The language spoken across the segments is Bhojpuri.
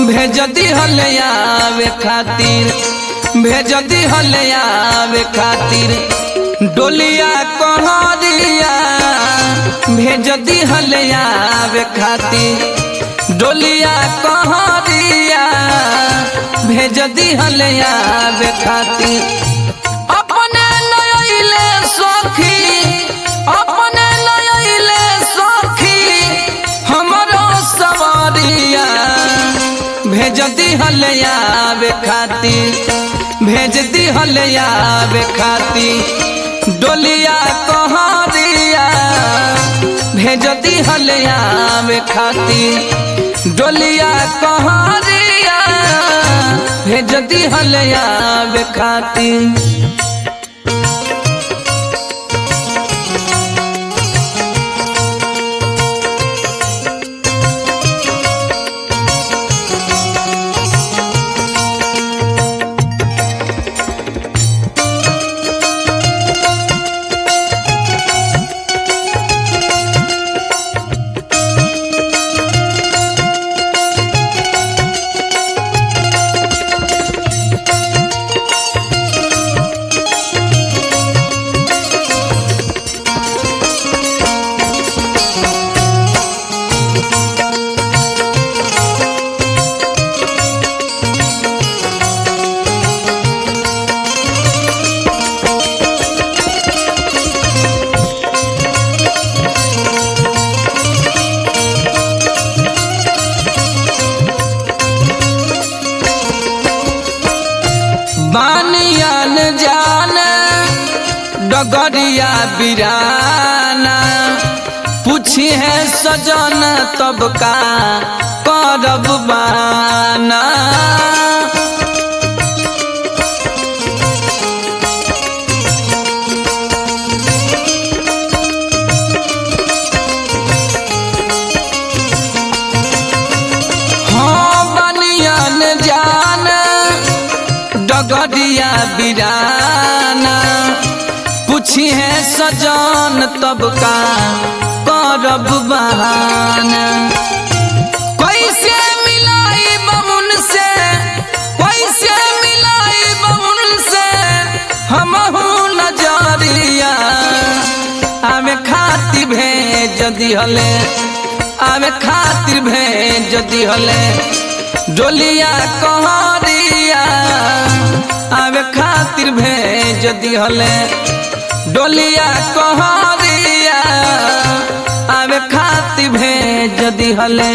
भेज दिहले आवे खातिर, भेज दिहले आवे खातिर डोलिया कहरिया, भेज दिहले आवे खातिर डोलिया कहरिया, भेज दिहले आवे खातिर अपने लइले सखी, अपने लइले सखी हमरो सवारिया, भेज दिहले आवे खातिर, भेज दिहले आवे खातिर डोलिया कहरिया, भेज दिहले आवे खातिर डोलिया कहरिया, भेज दिहले आवे खातिर। बानियान जान डगरिया बिराना, पूछी है सजन तब का करब बाना। हाँ बानियान जान डगरिया बिराना, पूछी है सजन तब का करब बहाना। कैसे मिलाई बमुन से, कैसे मिलाई बमुन से हमहू नजरिया, आवे खातिर भेज दिहले, आवे खातिर भेज दिहले डोलिया कहरिया, आवे खातिर भेज दिहले डोलिया कहरिया, आवे खातिर भेज दिहले।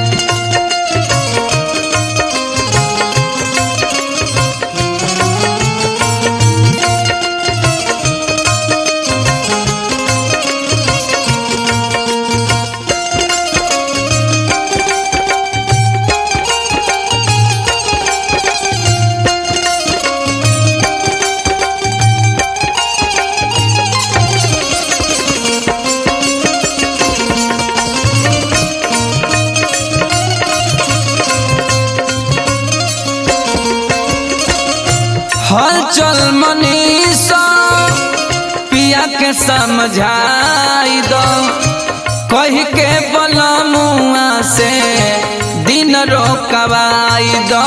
हलचल मनीषा पिया के समझाई दो, कही के बलमुआ से दिन रोकवाई दो।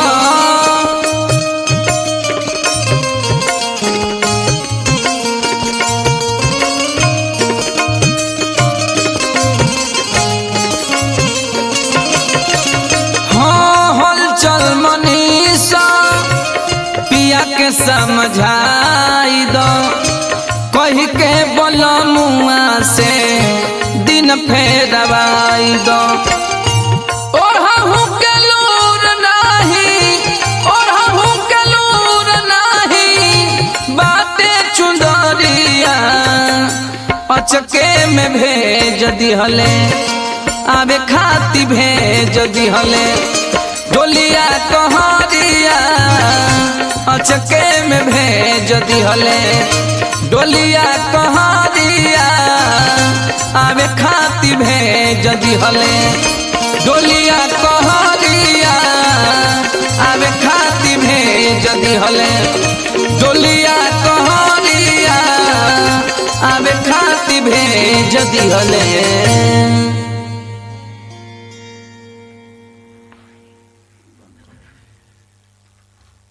हाँ हलचल मनीषा के समझाई दो, कही के बलमुआ से दिन फेरवाई दो। ओढ़हू के लूर नाही, ओढ़हू के लूर नाही बाटे चुंदरिया, अचके में भेज दिहले आवे खातिर भेज दिहले डोलिया कहरिया, अचके में भेज दिहले डोलिया कहरिया, आवे खातिर भेज दिहले डोलिया कहरिया, आवे खातिर भेज दिहले डोलिया कहरिया, आवे खातिर भेज दिहले।